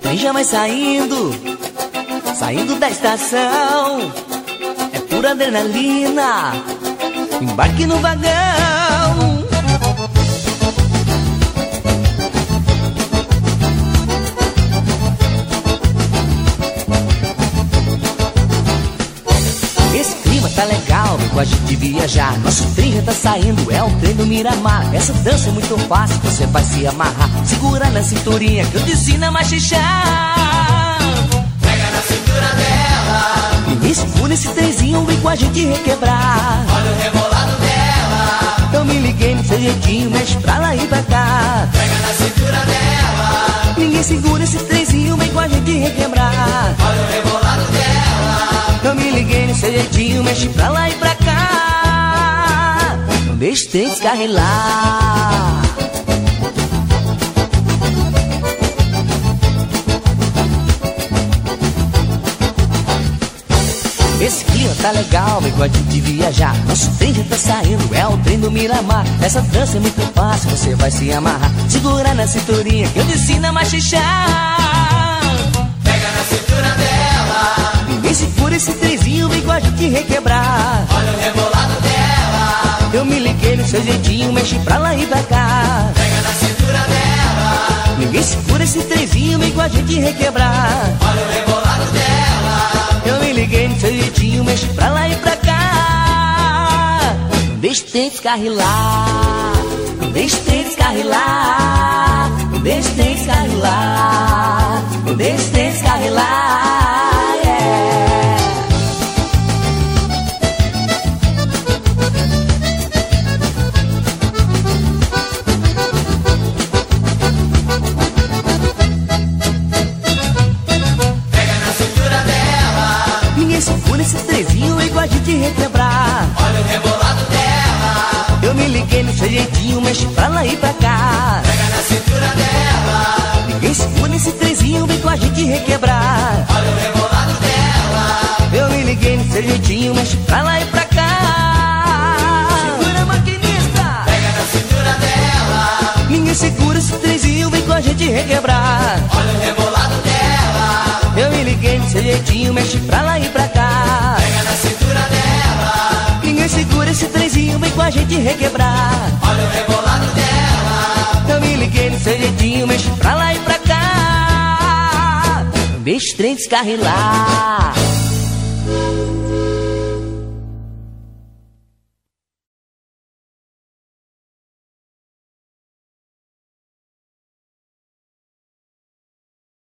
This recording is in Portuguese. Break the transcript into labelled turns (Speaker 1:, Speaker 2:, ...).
Speaker 1: trem já vai saindo da estação. É pura adrenalina, embarque no vagão. Esse clima tá legal, vem com a gente viajar. Nosso trem já tá saindo, é o trem do Miramar. Essa dança é muito fácil, você vai se amarrar. Segura na cinturinha que eu te ensino a machichar.
Speaker 2: Pega na cintura dela.
Speaker 1: Ninguém segura esse trenzinho, vem com a gente requebrar.
Speaker 2: Olha o rebolado dela.
Speaker 1: Então me liguei no seu jeitinho, mexe pra lá e pra cá.
Speaker 2: Pega na cintura dela.
Speaker 1: Ninguém segura esse trenzinho, vem com a gente requebrar.
Speaker 2: Olha o rebolado dela.
Speaker 1: Eu me liguei no seu jeitinho, mexe pra lá e pra cá. Não deixe o trem descarrilar. Esse clima tá legal, vem com a gente viajar. Nosso trem já tá saindo, é o trem do Miramar. Essa dança é muito fácil, você vai se amarrar. Segura na cinturinha que eu te ensino a machichar.
Speaker 2: Pega na cintura dela.
Speaker 1: Ninguém segura esse trenzinho, vem com a gente requebrar.
Speaker 2: Olha o rebolado dela.
Speaker 1: Eu me liguei no seu jeitinho, mexe pra lá e pra cá.
Speaker 2: Pega na cintura dela.
Speaker 1: Ninguém segura esse trenzinho, vem com a gente requebrar.
Speaker 2: Olha o rebolado dela.
Speaker 1: Eu me liguei no seu jeitinho, mexe pra lá e pra cá. Não deixe o trem descarrilar. Não deixe o trem descarrilar. Não deixe o trem descarrilar. Não deixe o trem descarrilar. Yeah.
Speaker 2: Pega na cintura dela.
Speaker 1: Ninguém segura esse trenzinho, vem com a gente requebrar.
Speaker 2: Olha o rebolado dela.
Speaker 1: Eu me liguei no seu jeitinho, mexe pra lá e pra cá.
Speaker 2: Pega na cintura dela.
Speaker 1: Ninguém segura esse trenzinho, vem com a gente requebrar.
Speaker 2: Olha o rebolado dela.
Speaker 1: Eu me liguei no seu jeitinho, mexe pra lá e pra cá. Segura, maquinista.
Speaker 2: Pega na cintura dela.
Speaker 1: Ninguém segura esse trenzinho, vem com a gente requebrar.
Speaker 2: Olha o rebolado dela.
Speaker 1: Eu me liguei no seu jeitinho, mexe pra lá e pra cá.
Speaker 2: Pega na cintura dela.
Speaker 1: Ninguém segura esse trenzinho, vem com a gente requebrar.
Speaker 2: Olha o rebolado dela.
Speaker 1: Eu me liguei no seu jeitinho, mexe pra lá e pra cá. Não deixe o trem descarrilar.